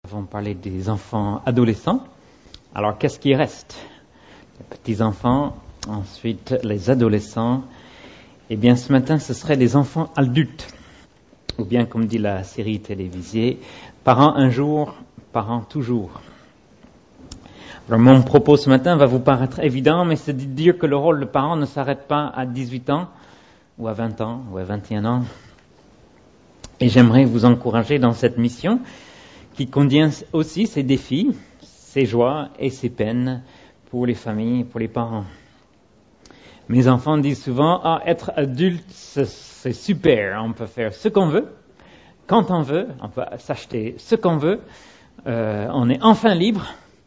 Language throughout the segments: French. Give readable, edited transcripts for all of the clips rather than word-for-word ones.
Nous avons parlé des enfants adolescents. Alors, qu'est-ce qui reste? Les petits-enfants, ensuite les adolescents. Eh bien, ce matin, ce serait les enfants adultes. Ou bien, comme dit la série télévisée, parents un jour, parents toujours. Alors, mon propos ce matin va vous paraître évident, mais c'est de dire que le rôle de parent ne s'arrête pas à 18 ans, ou à 20 ans, ou à 21 ans. Et j'aimerais vous encourager dans cette mission qui contient aussi ses défis, ses joies et ses peines pour les familles, pour les parents. Mes enfants disent souvent, être adulte, c'est super, on peut faire ce qu'on veut, quand on veut, on peut s'acheter ce qu'on veut, on est enfin libre.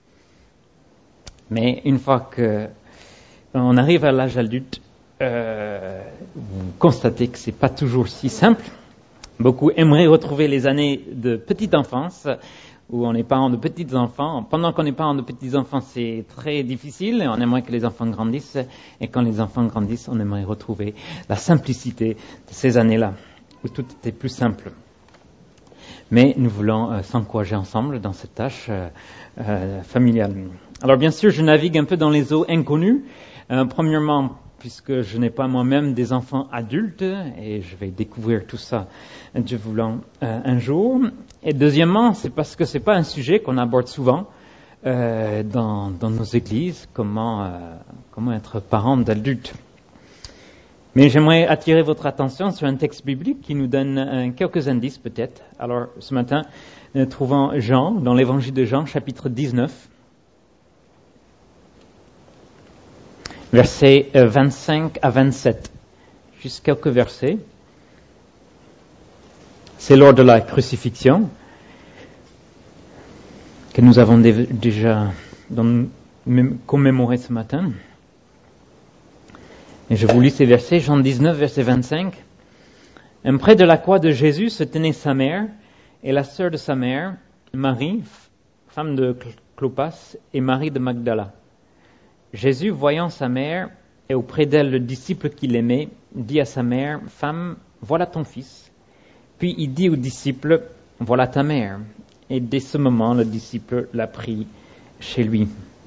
Mais une fois qu'on arrive à l'âge adulte, vous constatez que c'est pas toujours si simple. Beaucoup aimeraient retrouver les années de petite enfance où on est parent de petits enfants. Pendant qu'on est parent de petits enfants, c'est très difficile. On aimerait que les enfants grandissent. Et quand les enfants grandissent, on aimerait retrouver la simplicité de ces années-là où tout était plus simple. Mais nous voulons s'encourager ensemble dans cette tâche familiale. Alors bien sûr, je navigue un peu dans les eaux inconnues. Premièrement, puisque je n'ai pas moi-même des enfants adultes, et je vais découvrir tout ça, Dieu voulant, un jour. Et deuxièmement, c'est parce que c'est pas un sujet qu'on aborde souvent dans nos églises, comment être parent d'adultes. Mais j'aimerais attirer votre attention sur un texte biblique qui nous donne quelques indices peut-être. Alors ce matin, nous trouvons Jean, dans l'évangile de Jean, chapitre 19, versets 25 à 27. Juste quelques versets. C'est lors de la crucifixion que nous avons déjà commémoré ce matin. Et je vous lis ces versets, Jean 19, verset 25. Près de la croix de Jésus se tenait sa mère et la sœur de sa mère, Marie, femme de Clopas, et Marie de Magdala. Jésus, voyant sa mère et auprès d'elle le disciple qu'il aimait, dit à sa mère, « Femme, voilà ton fils. » Puis il dit au disciple, « Voilà ta mère. » Et dès ce moment, le disciple l'a pris chez lui.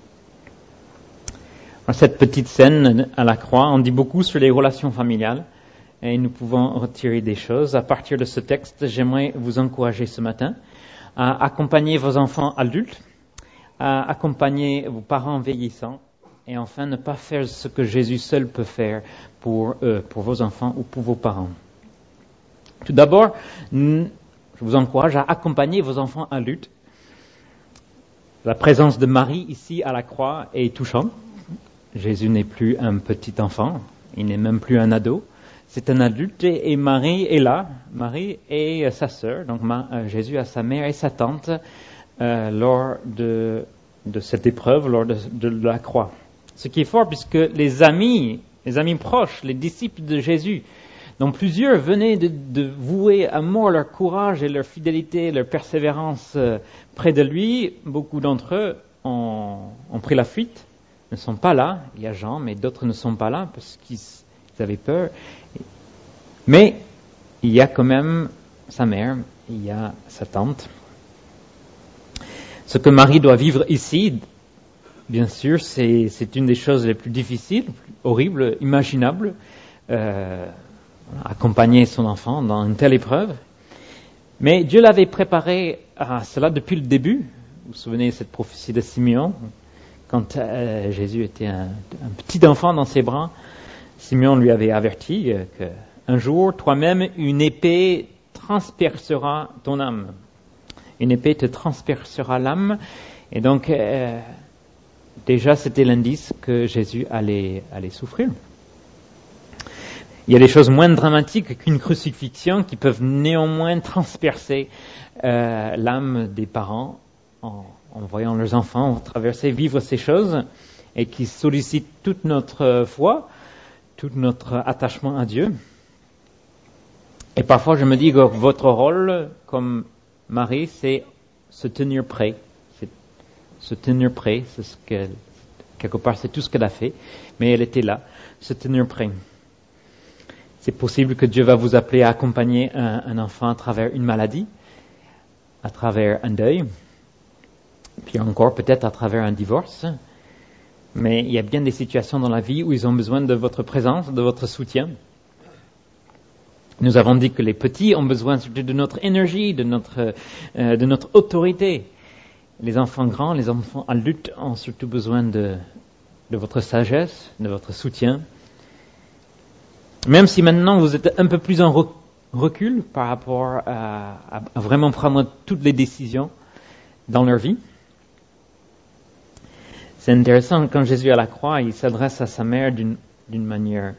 Alors, cette petite scène à la croix, on dit beaucoup sur les relations familiales et nous pouvons retirer des choses. À partir de ce texte, j'aimerais vous encourager ce matin à accompagner vos enfants adultes, à accompagner vos parents vieillissants, et enfin, ne pas faire ce que Jésus seul peut faire pour vos enfants ou pour vos parents. Tout d'abord, je vous encourage à accompagner vos enfants adultes. La présence de Marie ici à la croix est touchante. Jésus n'est plus un petit enfant, il n'est même plus un ado. C'est un adulte et Marie est là. Marie et sa sœur, donc Jésus a sa mère et sa tante lors de cette épreuve, lors de la croix. Ce qui est fort, puisque les amis proches, les disciples de Jésus, dont plusieurs venaient de vouer à mort leur courage et leur fidélité, leur persévérance près de lui, beaucoup d'entre eux ont pris la fuite, ne sont pas là. Il y a Jean, mais d'autres ne sont pas là parce qu'ils avaient peur. Mais il y a quand même sa mère, il y a sa tante. Ce que Marie doit vivre ici, bien sûr, c'est une des choses les plus difficiles, plus horribles, imaginables, accompagner son enfant dans une telle épreuve. Mais Dieu l'avait préparé à cela depuis le début. Vous vous souvenez de cette prophétie de Simeon, quand Jésus était un petit enfant dans ses bras, Simeon lui avait averti qu'un jour, toi-même, une épée transpercera ton âme. Une épée te transpercera l'âme. Et donc, déjà, c'était l'indice que Jésus allait souffrir. Il y a des choses moins dramatiques qu'une crucifixion qui peuvent néanmoins transpercer l'âme des parents en voyant leurs enfants traverser, vivre ces choses et qui sollicitent toute notre foi, tout notre attachement à Dieu. Et parfois, je me dis que votre rôle, comme Marie, c'est se tenir prêt. Se tenir prêt, c'est ce qu'elle, quelque part, c'est tout ce qu'elle a fait, mais elle était là, se tenir prêt. C'est possible que Dieu va vous appeler à accompagner un enfant à travers une maladie, à travers un deuil, puis encore peut-être à travers un divorce. Mais il y a bien des situations dans la vie où ils ont besoin de votre présence, de votre soutien. Nous avons dit que les petits ont besoin surtout de notre énergie, de notre autorité. Les enfants grands, les enfants adultes ont surtout besoin de votre sagesse, de votre soutien. Même si maintenant vous êtes un peu plus en recul par rapport à vraiment prendre toutes les décisions dans leur vie. C'est intéressant, quand Jésus est à la croix, il s'adresse à sa mère d'une manière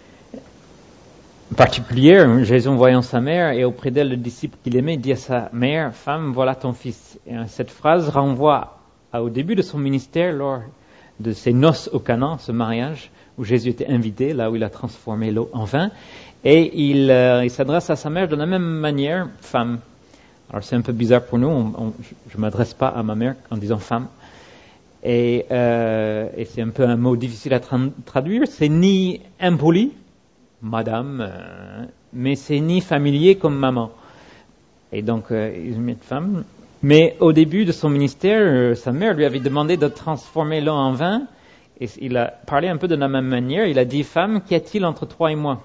particulière. Jésus, en voyant sa mère et auprès d'elle le disciple qu'il aimait, dit à sa mère, « Femme, voilà ton fils ». Et cette phrase renvoie au début de son ministère, lors de ses noces au Canaan, ce mariage, où Jésus était invité, là où il a transformé l'eau en vin. Et il s'adresse à sa mère de la même manière, « Femme ». Alors c'est un peu bizarre pour nous, je ne m'adresse pas à ma mère en disant « femme ». Et c'est un peu un mot difficile à traduire. C'est ni impoli, madame, mais c'est ni familier comme maman. Et donc, il met femme. Mais au début de son ministère, sa mère lui avait demandé de transformer l'eau en vin. Et il a parlé un peu de la même manière. Il a dit, femme, qu'y a-t-il entre toi et moi?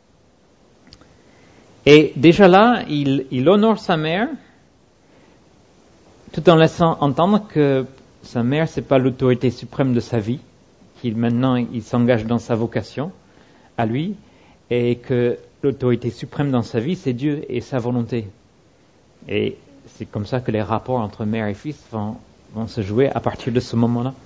Et déjà là, il honore sa mère, tout en laissant entendre que sa mère, c'est pas l'autorité suprême de sa vie, maintenant il s'engage dans sa vocation à lui, et que l'autorité suprême dans sa vie, c'est Dieu et sa volonté. Et c'est comme ça que les rapports entre mère et fils vont se jouer à partir de ce moment-là.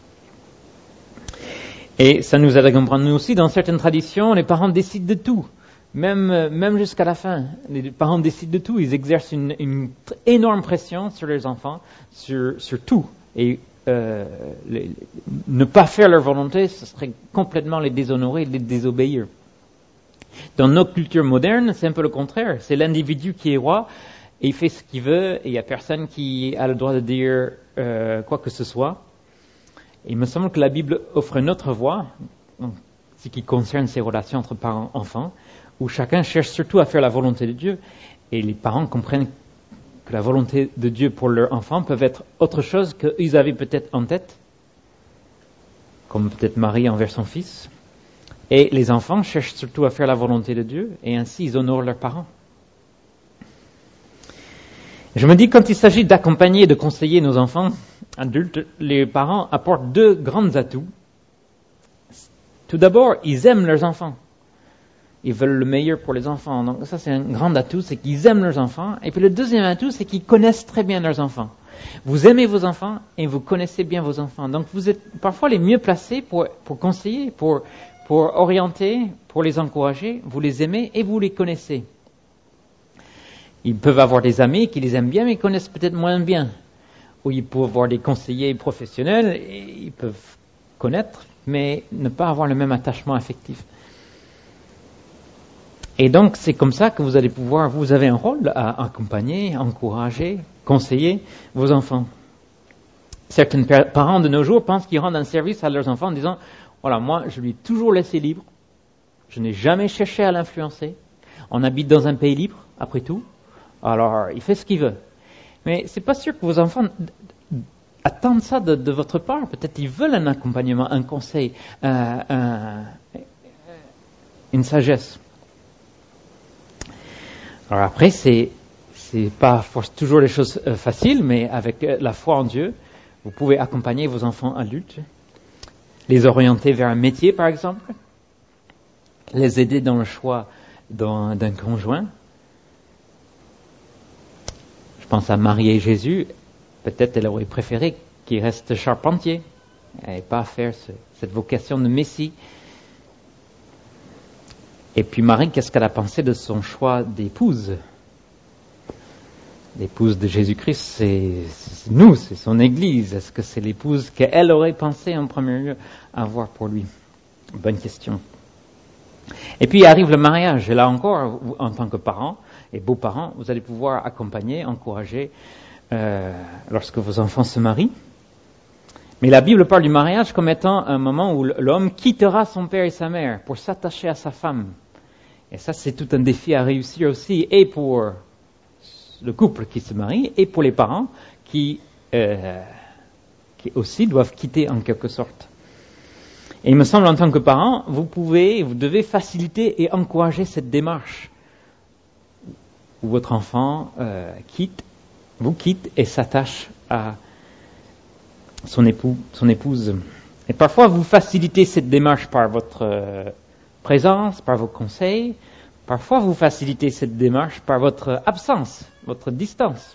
Et ça nous aide à comprendre, nous aussi, dans certaines traditions, les parents décident de tout. Même jusqu'à la fin, les parents décident de tout. Ils exercent une énorme pression sur les enfants, sur tout. Et ne pas faire leur volonté, ce serait complètement les déshonorer, les désobéir. Dans notre culture moderne, c'est un peu le contraire. C'est l'individu qui est roi, et il fait ce qu'il veut, et il n'y a personne qui a le droit de dire quoi que ce soit. Et il me semble que la Bible offre une autre voie, en ce qui concerne ces relations entre parents et enfants, où chacun cherche surtout à faire la volonté de Dieu, et les parents comprennent que la volonté de Dieu pour leur enfant peut être autre chose qu'ils avaient peut-être en tête, comme peut-être Marie envers son fils. Et les enfants cherchent surtout à faire la volonté de Dieu, et ainsi ils honorent leurs parents. Je me dis, quand il s'agit d'accompagner et de conseiller nos enfants adultes, les parents apportent deux grands atouts. Tout d'abord, ils aiment leurs enfants. Ils veulent le meilleur pour les enfants. Donc ça, c'est un grand atout, c'est qu'ils aiment leurs enfants. Et puis le deuxième atout, c'est qu'ils connaissent très bien leurs enfants. Vous aimez vos enfants et vous connaissez bien vos enfants. Donc vous êtes parfois les mieux placés pour conseiller, pour orienter, pour les encourager. Vous les aimez et vous les connaissez. Ils peuvent avoir des amis qui les aiment bien, mais ils connaissent peut-être moins bien. Ou ils peuvent avoir des conseillers professionnels, et ils peuvent connaître, mais ne pas avoir le même attachement affectif. Et donc, c'est comme ça que vous allez pouvoir, vous avez un rôle à accompagner, encourager, conseiller vos enfants. Certains parents de nos jours pensent qu'ils rendent un service à leurs enfants en disant, voilà, moi, je lui ai toujours laissé libre. Je n'ai jamais cherché à l'influencer. On habite dans un pays libre, après tout. Alors, il fait ce qu'il veut. Mais c'est pas sûr que vos enfants attendent ça de votre part. Peut-être ils veulent un accompagnement, un conseil, une sagesse. Alors après, c'est pas toujours les choses faciles, mais avec la foi en Dieu, vous pouvez accompagner vos enfants adultes, les orienter vers un métier, par exemple, les aider dans le choix d'un conjoint. Je pense à Marie et Jésus. Peut-être elle aurait préféré qu'il reste charpentier et pas faire cette vocation de Messie. Et puis Marie, qu'est-ce qu'elle a pensé de son choix d'épouse? L'épouse de Jésus-Christ, c'est nous, c'est son Église. Est-ce que c'est l'épouse qu'elle aurait pensé en premier lieu avoir pour lui? Bonne question. Et puis arrive le mariage. Et là encore, vous, en tant que parents et beaux-parents, vous allez pouvoir accompagner, encourager lorsque vos enfants se marient. Mais la Bible parle du mariage comme étant un moment où l'homme quittera son père et sa mère pour s'attacher à sa femme. Et ça, c'est tout un défi à réussir aussi, et pour le couple qui se marie, et pour les parents qui qui aussi doivent quitter en quelque sorte. Et il me semble, en tant que parent, vous devez faciliter et encourager cette démarche où votre enfant vous quitte et s'attache à son épouse. Et parfois, vous facilitez cette démarche par votre présence, par vos conseils. Parfois, vous facilitez cette démarche par votre absence, votre distance.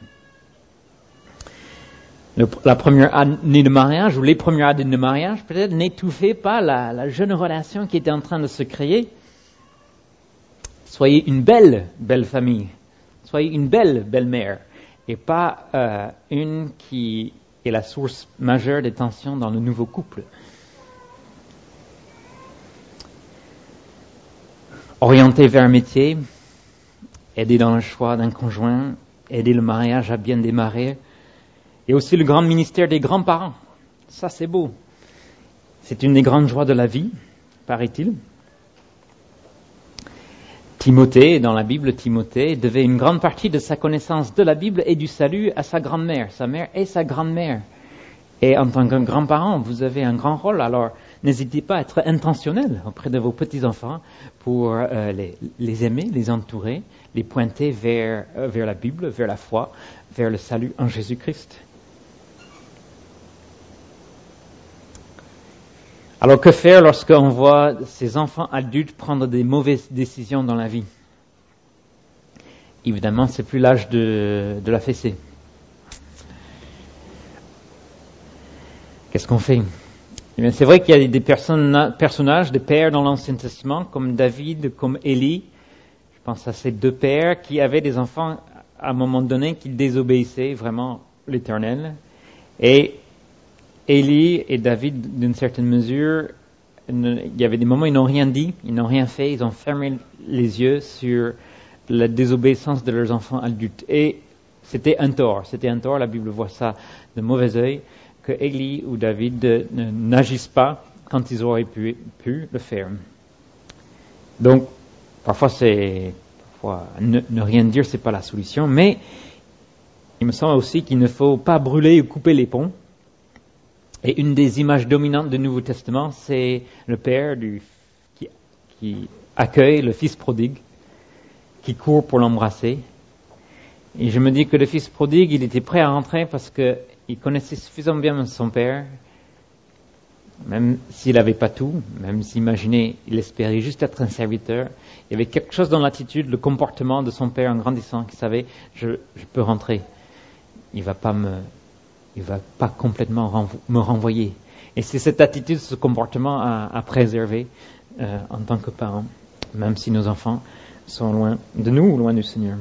La première année de mariage, ou les premières années de mariage, peut-être n'étouffez pas la jeune relation qui était en train de se créer. Soyez une belle famille. Soyez une belle mère. Et pas une qui est la source majeure des tensions dans le nouveau couple. Orienter vers un métier, aider dans le choix d'un conjoint, aider le mariage à bien démarrer, et aussi le grand ministère des grands-parents. Ça, c'est beau. C'est une des grandes joies de la vie, paraît-il. Timothée, dans la Bible, Timothée devait une grande partie de sa connaissance de la Bible et du salut à sa grand-mère, sa mère et sa grand-mère. Et en tant que grand-parent, vous avez un grand rôle. Alors, n'hésitez pas à être intentionnel auprès de vos petits-enfants pour les aimer, les entourer, les pointer vers la Bible, vers la foi, vers le salut en Jésus-Christ. Alors, que faire lorsqu'on voit ces enfants adultes prendre des mauvaises décisions dans la vie? Évidemment, c'est plus l'âge de la fessée. Qu'est-ce qu'on fait? Eh bien, c'est vrai qu'il y a des personnages, des pères dans l'Ancien Testament, comme David, comme Élie. Je pense à ces deux pères qui avaient des enfants à un moment donné qui désobéissaient vraiment l'Éternel. Et Élie et David, d'une certaine mesure, il y avait des moments où ils n'ont rien dit, ils n'ont rien fait, ils ont fermé les yeux sur la désobéissance de leurs enfants adultes. Et c'était un tort, la Bible voit ça de mauvais œil, que Élie ou David n'agissent pas quand ils auraient pu le faire. Donc, parfois ne rien dire, c'est pas la solution, mais il me semble aussi qu'il ne faut pas brûler ou couper les ponts. Et une des images dominantes du Nouveau Testament, c'est le père qui accueille le fils prodigue, qui court pour l'embrasser. Et je me dis que le fils prodigue, il était prêt à rentrer parce qu'il connaissait suffisamment bien son père, même s'il n'avait pas tout, même s'imaginait, il espérait juste être un serviteur. Il y avait quelque chose dans l'attitude, le comportement de son père en grandissant, qui savait, je peux rentrer. Il va pas complètement me renvoyer. Et c'est cette attitude, ce comportement à préserver en tant que parents, même si nos enfants sont loin de nous ou loin du Seigneur.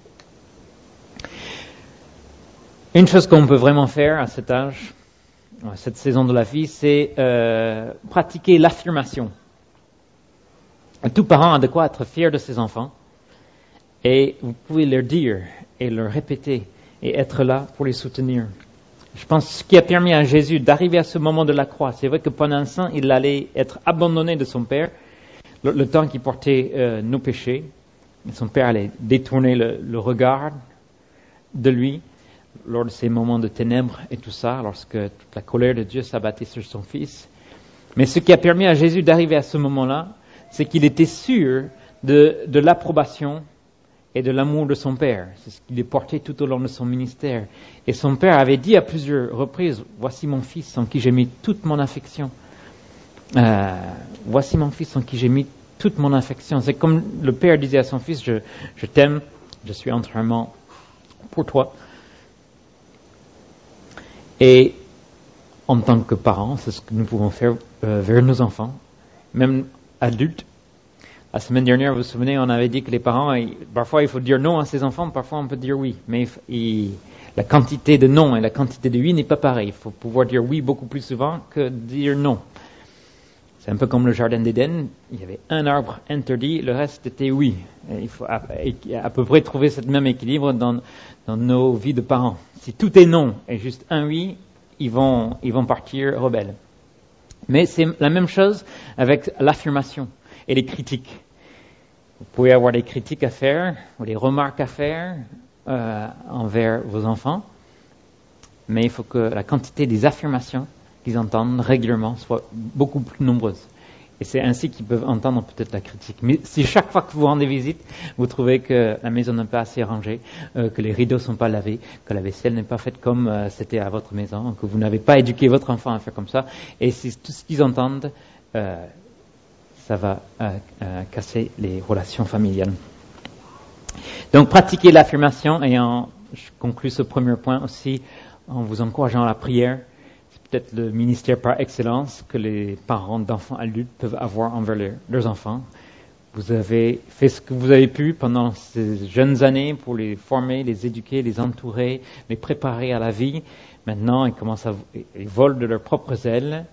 Une chose qu'on peut vraiment faire à cet âge, à cette saison de la vie, c'est pratiquer l'affirmation. Tout parent a de quoi être fier de ses enfants, et vous pouvez leur dire et leur répéter et être là pour les soutenir. Je pense que ce qui a permis à Jésus d'arriver à ce moment de la croix, c'est vrai que pendant un temps, il allait être abandonné de son Père, le temps qu'il portait nos péchés. Son Père allait détourner le regard de lui lors de ces moments de ténèbres et tout ça, lorsque toute la colère de Dieu s'abattait sur son Fils. Mais ce qui a permis à Jésus d'arriver à ce moment-là, c'est qu'il était sûr de l'approbation et de l'amour de son Père. C'est ce qu'il est porté tout au long de son ministère. Et son Père avait dit à plusieurs reprises, « Voici mon Fils en qui j'ai mis toute mon affection. Voici mon Fils en qui j'ai mis toute mon affection. » C'est comme le Père disait à son Fils, « Je t'aime, je suis entièrement pour toi. » Et en tant que parents, c'est ce que nous pouvons faire vers nos enfants, même adultes. La semaine dernière, vous vous souvenez, on avait dit que les parents, parfois il faut dire non à ses enfants, parfois on peut dire oui. Mais la quantité de non et la quantité de oui n'est pas pareil. Il faut pouvoir dire oui beaucoup plus souvent que dire non. C'est un peu comme le jardin d'Éden. Il y avait un arbre interdit, le reste était oui. Et il faut à peu près trouver ce même équilibre dans nos vies de parents. Si tout est non et juste un oui, ils vont partir rebelles. Mais c'est la même chose avec l'affirmation et les critiques. Vous pouvez avoir des critiques à faire ou des remarques à faire envers vos enfants, mais il faut que la quantité des affirmations qu'ils entendent régulièrement soit beaucoup plus nombreuse. Et c'est ainsi qu'ils peuvent entendre peut-être la critique. Mais si chaque fois que vous rendez visite, vous trouvez que la maison n'est pas assez rangée, que les rideaux sont pas lavés, que la vaisselle n'est pas faite comme c'était à votre maison, que vous n'avez pas éduqué votre enfant à faire comme ça, et si tout ce qu'ils entendent, ça va casser les relations familiales. Donc, pratiquer l'affirmation, et je conclue ce premier point aussi en vous encourageant à la prière. Peut-être le ministère par excellence que les parents d'enfants adultes peuvent avoir envers leurs enfants. Vous avez fait ce que vous avez pu pendant ces jeunes années pour les former, les éduquer, les entourer, les préparer à la vie. Maintenant, ils volent de leurs propres ailes.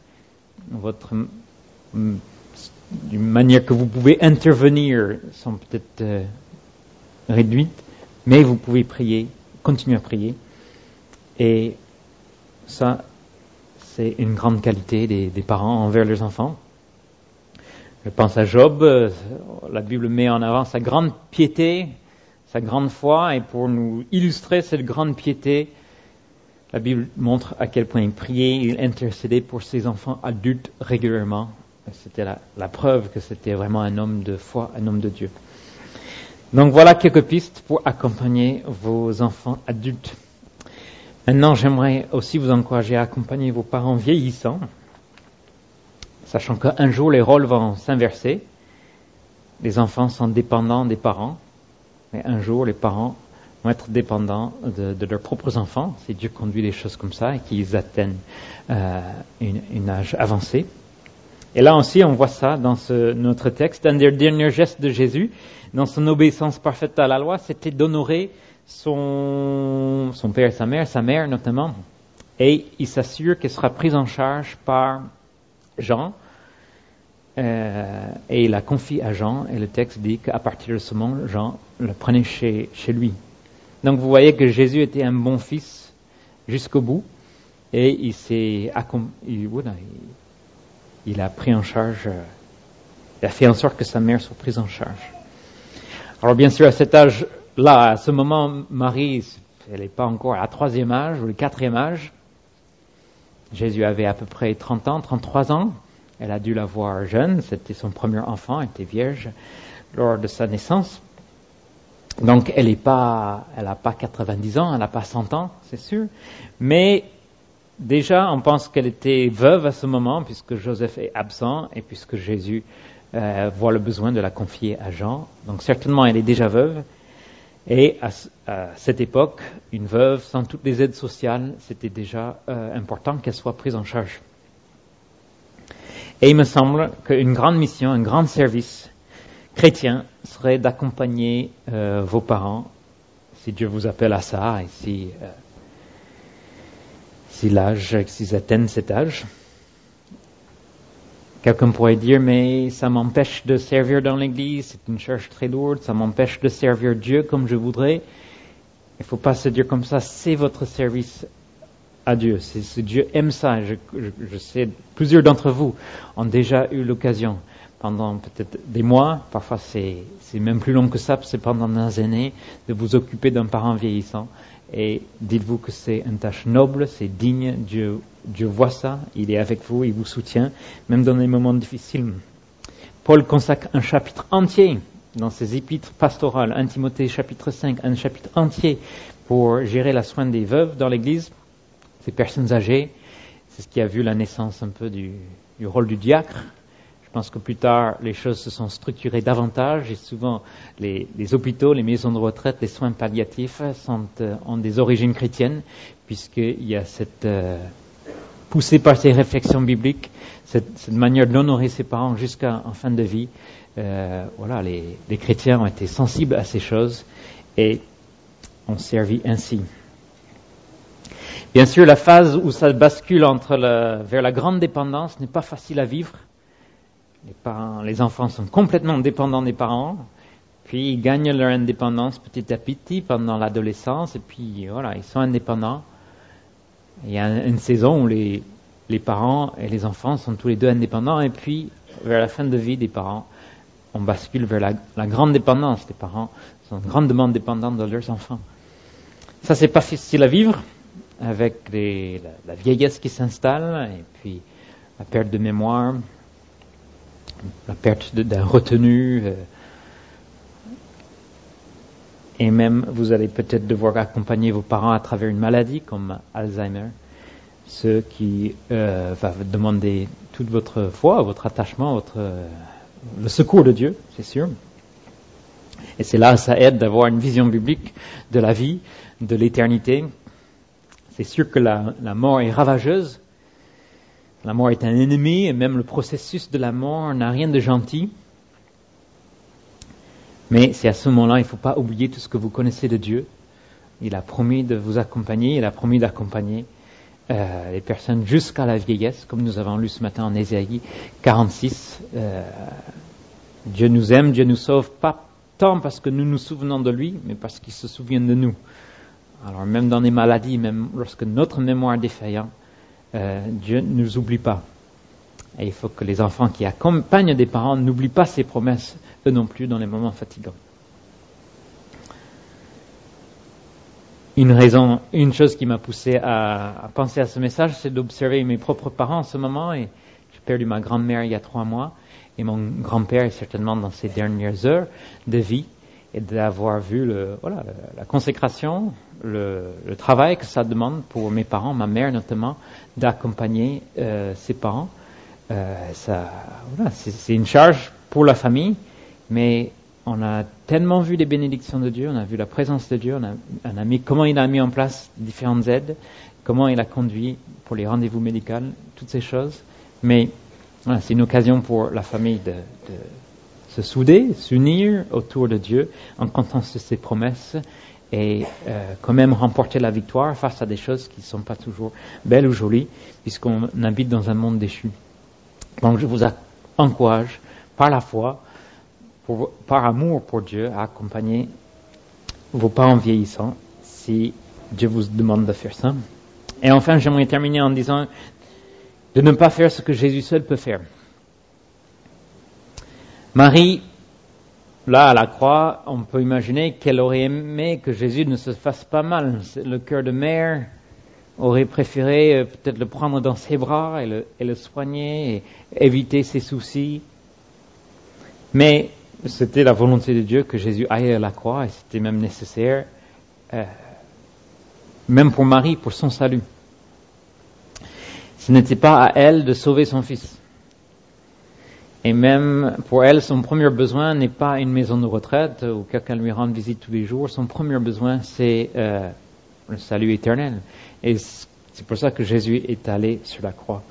D'une manière que vous pouvez intervenir sont peut-être réduites, mais vous pouvez prier, continuer à prier. Et ça, c'est une grande qualité des parents envers leurs enfants. Je pense à Job, la Bible met en avant sa grande piété, sa grande foi, et pour nous illustrer cette grande piété, la Bible montre à quel point il priait, il intercédait pour ses enfants adultes régulièrement. C'était la preuve que c'était vraiment un homme de foi, un homme de Dieu. Donc voilà quelques pistes pour accompagner vos enfants adultes. Maintenant, j'aimerais aussi vous encourager à accompagner vos parents vieillissants, sachant qu'un jour, les rôles vont s'inverser. Les enfants sont dépendants des parents, mais un jour, les parents vont être dépendants de leurs propres enfants, si Dieu conduit les choses comme ça et qu'ils atteignent un âge avancé. Et là aussi, on voit ça dans notre texte. Un des derniers gestes de Jésus, dans son obéissance parfaite à la loi, c'était d'honorer son père et sa mère notamment, et il s'assure qu'elle sera prise en charge par Jean, et il la confie à Jean, et le texte dit qu'à partir de ce moment, Jean le prenait chez lui. Donc vous voyez que Jésus était un bon fils jusqu'au bout, et il a pris en charge, il a fait en sorte que sa mère soit prise en charge. Alors bien sûr, à cet âge-là, à ce moment, Marie, elle n'est pas encore à la 3e âge ou le 4e âge. Jésus avait à peu près 30 ans, 33 ans. Elle a dû l'avoir jeune, c'était son premier enfant, elle était vierge lors de sa naissance. Donc elle n'a pas 90 ans, elle n'a pas 100 ans, c'est sûr. Mais déjà, on pense qu'elle était veuve à ce moment, puisque Joseph est absent et puisque Jésus voit le besoin de la confier à Jean. Donc certainement, elle est déjà veuve. Et à cette époque, une veuve, sans toutes les aides sociales, c'était déjà important qu'elle soit prise en charge. Et il me semble qu'une grande mission, un grand service chrétien serait d'accompagner vos parents, si Dieu vous appelle à ça, et s'ils atteignent cet âge. Quelqu'un pourrait dire, mais ça m'empêche de servir dans l'église, c'est une charge très lourde, ça m'empêche de servir Dieu comme je voudrais. Il ne faut pas se dire comme ça, c'est votre service à Dieu. Dieu aime ça. Je sais, plusieurs d'entre vous ont déjà eu l'occasion, pendant peut-être des mois, parfois c'est même plus long que ça, c'est pendant des années, de vous occuper d'un parent vieillissant. Et dites-vous que c'est une tâche noble, c'est digne, Dieu voit ça, il est avec vous, il vous soutient, même dans les moments difficiles. Paul consacre un chapitre entier dans ses épîtres pastorales, 1 Timothée chapitre 5, un chapitre entier pour gérer la soin des veuves dans l'Église, ces personnes âgées. C'est ce qui a vu la naissance un peu du rôle du diacre. Je pense que plus tard, les choses se sont structurées davantage et souvent les hôpitaux, les maisons de retraite, les soins palliatifs ont des origines chrétiennes, puisqu'il y a cette poussé par ces réflexions bibliques, cette manière d'honorer ses parents jusqu'en fin de vie. Les chrétiens ont été sensibles à ces choses et ont servi ainsi. Bien sûr, la phase où ça bascule vers la grande dépendance n'est pas facile à vivre. Les enfants sont complètement dépendants des parents, puis ils gagnent leur indépendance petit à petit pendant l'adolescence, et puis voilà, ils sont indépendants. Il y a une saison où les parents et les enfants sont tous les deux indépendants, et puis vers la fin de vie des parents, on bascule vers la grande dépendance. Les parents sont grandement dépendants de leurs enfants. Ça, c'est pas facile à vivre, avec la vieillesse qui s'installe, et puis la perte de mémoire, la perte d'un retenu, et même vous allez peut-être devoir accompagner vos parents à travers une maladie comme Alzheimer, ce qui va demander toute votre foi, votre attachement, le secours de Dieu, c'est sûr. Et c'est là, ça aide d'avoir une vision biblique de la vie, de l'éternité. C'est sûr que la mort est ravageuse. La mort est un ennemi, et même le processus de la mort n'a rien de gentil. Mais c'est à ce moment-là, il ne faut pas oublier tout ce que vous connaissez de Dieu. Il a promis de vous accompagner, il a promis d'accompagner les personnes jusqu'à la vieillesse, comme nous avons lu ce matin en Ésaïe 46. Dieu nous aime, Dieu nous sauve, pas tant parce que nous nous souvenons de lui, mais parce qu'il se souvient de nous. Alors même dans les maladies, même lorsque notre mémoire est défaillante, Dieu ne nous oublie pas. Et il faut que les enfants qui accompagnent des parents n'oublient pas ces promesses, eux non plus, dans les moments fatigants. Une chose qui m'a poussé à penser à ce message, c'est d'observer mes propres parents en ce moment. Et j'ai perdu ma grand-mère il y a 3 mois, et mon grand-père est certainement dans ses dernières heures de vie, et d'avoir vu la consécration, le travail que ça demande pour mes parents, ma mère notamment, d'accompagner ses parents. C'est une charge pour la famille, mais on a tellement vu les bénédictions de Dieu, on a vu la présence de Dieu, comment il a mis en place différentes aides, comment il a conduit pour les rendez-vous médicaux, toutes ces choses. Mais c'est une occasion pour la famille de se souder, s'unir autour de Dieu en comptant sur ses promesses et quand même remporter la victoire face à des choses qui ne sont pas toujours belles ou jolies, puisqu'on habite dans un monde déchu. Donc je vous encourage par la foi, par amour pour Dieu, à accompagner vos parents vieillissants si Dieu vous demande de faire ça. Et enfin, j'aimerais terminer en disant de ne pas faire ce que Jésus seul peut faire. Marie, là à la croix, on peut imaginer qu'elle aurait aimé que Jésus ne se fasse pas mal. Le cœur de mère aurait préféré peut-être le prendre dans ses bras et le soigner et éviter ses soucis. Mais c'était la volonté de Dieu que Jésus aille à la croix, et c'était même nécessaire, même pour Marie, pour son salut. Ce n'était pas à elle de sauver son fils. Et même pour elle, son premier besoin n'est pas une maison de retraite où quelqu'un lui rende visite tous les jours. Son premier besoin, c'est le salut éternel. Et c'est pour ça que Jésus est allé sur la croix.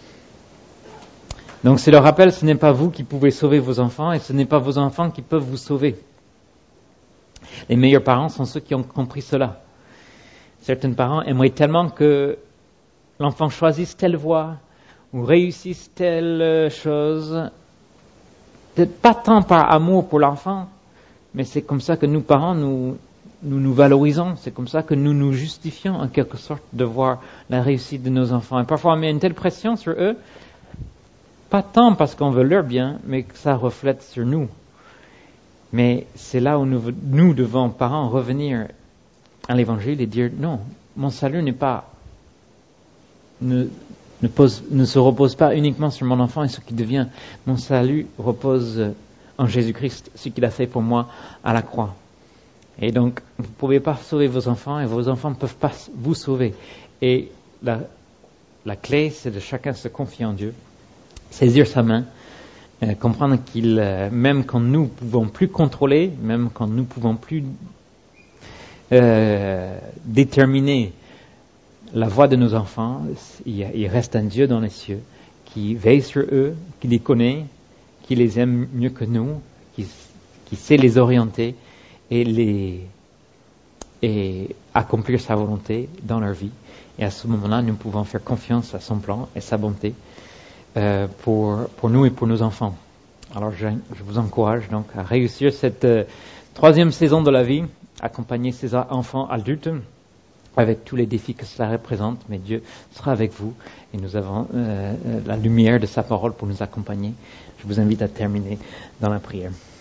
Donc c'est le rappel, ce n'est pas vous qui pouvez sauver vos enfants, et ce n'est pas vos enfants qui peuvent vous sauver. Les meilleurs parents sont ceux qui ont compris cela. Certains parents aimeraient tellement que l'enfant choisisse telle voie ou réussisse telle chose, peut-être pas tant par amour pour l'enfant, mais c'est comme ça que nous parents nous valorisons, c'est comme ça que nous nous justifions en quelque sorte de voir la réussite de nos enfants. Et parfois on met une telle pression sur eux, pas tant parce qu'on veut leur bien, mais que ça reflète sur nous. Mais c'est là où nous devons, parents, revenir à l'Évangile et dire non, mon salut ne se repose pas uniquement sur mon enfant et ce qui devient. Mon salut repose en Jésus-Christ, ce qu'il a fait pour moi à la croix. Et donc, vous ne pouvez pas sauver vos enfants et vos enfants ne peuvent pas vous sauver. Et la clé, c'est de chacun se confier en Dieu, saisir sa main, comprendre qu'il, même quand nous ne pouvons plus contrôler, même quand nous ne pouvons plus déterminer la voix de nos enfants, il reste un Dieu dans les cieux qui veille sur eux, qui les connaît, qui les aime mieux que nous, qui sait les orienter et accomplir sa volonté dans leur vie. Et à ce moment-là, nous pouvons faire confiance à son plan et sa bonté pour nous et pour nos enfants. Alors je vous encourage donc à réussir cette 3e saison de la vie, accompagner ces enfants adultes avec tous les défis que cela représente, mais Dieu sera avec vous et nous avons la lumière de sa parole pour nous accompagner. Je vous invite à terminer dans la prière.